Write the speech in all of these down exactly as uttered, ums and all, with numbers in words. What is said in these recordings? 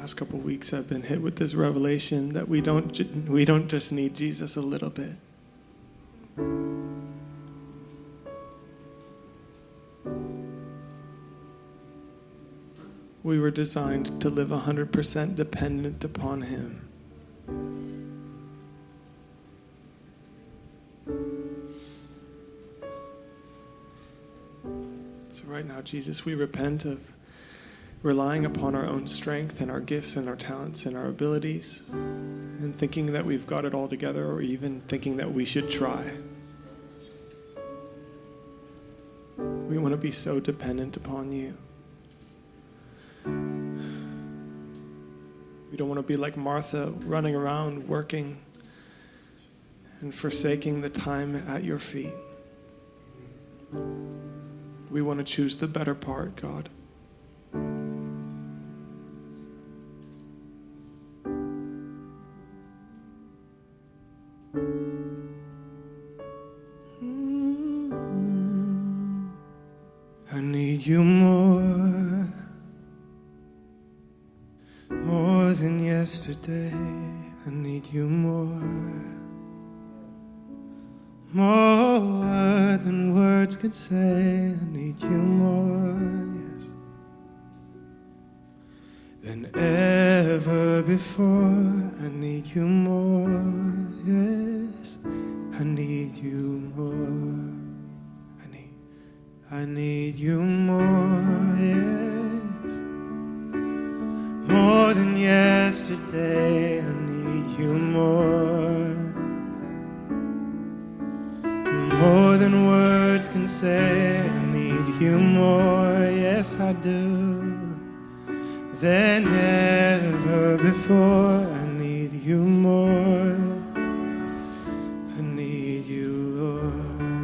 past couple weeks I've been hit with this revelation that we don't ju- we don't just need Jesus a little bit. We were designed to live one hundred percent dependent upon him. So right now, Jesus, we repent of relying upon our own strength and our gifts and our talents and our abilities and thinking that we've got it all together, or even thinking that we should try. We want to be so dependent upon you. We don't want to be like Martha, running around working and forsaking the time at your feet. We want to choose the better part, God. I need you more, more than yesterday. I need you more, more than words could say. I need you more, yes, than ever before. I need you more, yes, I need you more. I need you more, yes, more than yesterday. I need you more, more than words can say. I need you more, yes I do, than ever before. I need you more, I need you, Lord.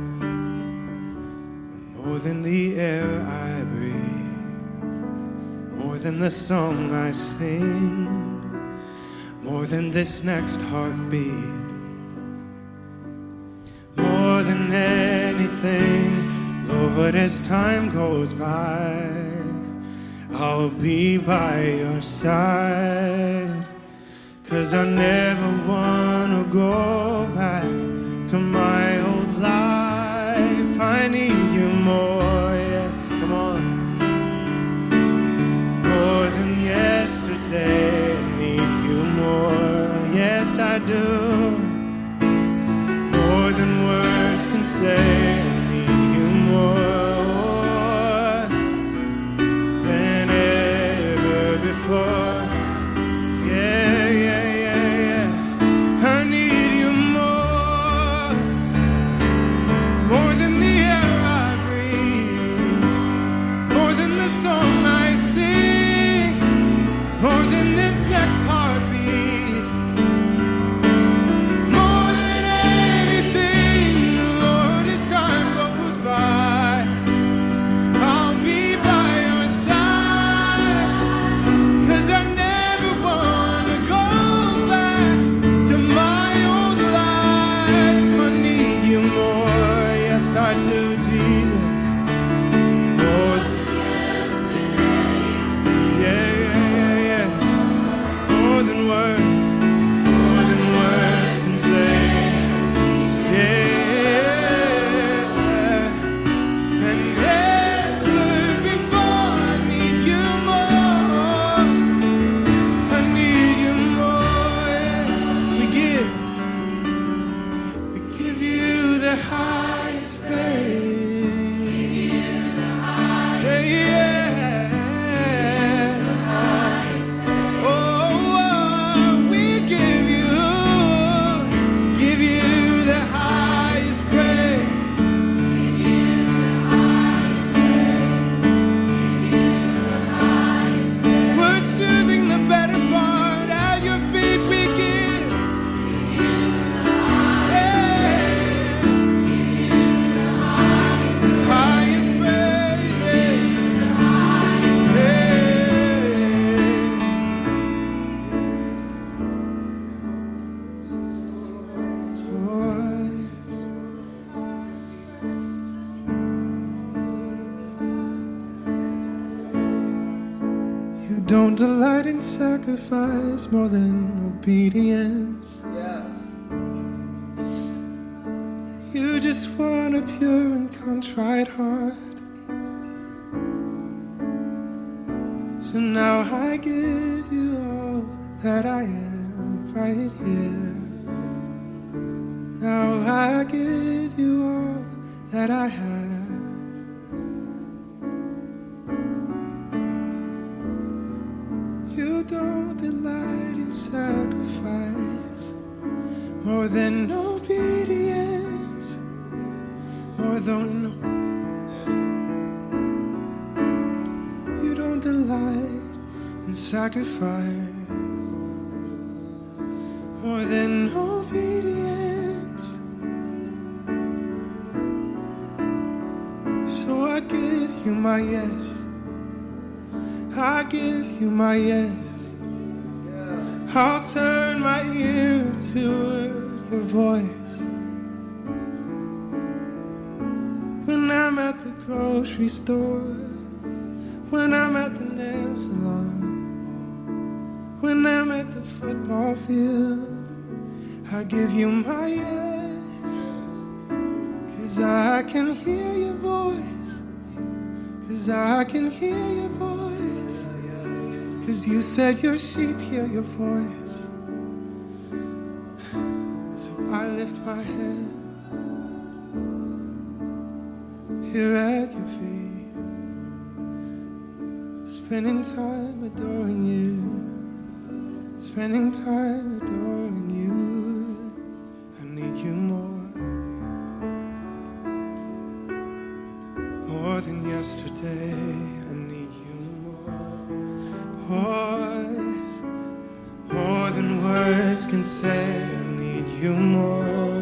More than the air I breathe, more than the song I sing, more than this next heartbeat, more than anything, Lord, as time goes by, I'll be by your side, 'cause I never wanna go back to my old life. I need you more, yes, come on. More than yesterday, I need you more, yes I do. More than words can say, I need you more than ever before. Yeah, yeah, yeah, yeah. I need you more, more than the song I sing, more than this next heartbeat, more than anything, Lord, it's time. don't delight in sacrifice more than obedience. Yeah. You just want a pure and contrite heart. So now I give you all that I am right here. Now I give you all that I have. You don't delight in sacrifice more than obedience, more than you don't delight in sacrifice more than obedience. So I give you my yes. I give you my yes. I'll turn my ear to your voice. When I'm at the grocery store, when I'm at the nail salon, when I'm at the football field, I give you my yes. 'Cause I can hear your voice. 'Cause I can hear your voice. 'Cause you said your sheep hear your voice. So I lift my head here at your feet, spending time adoring you, spending time adoring you. I need you more, more than yesterday. I need you voice, more than words can say. I need you more.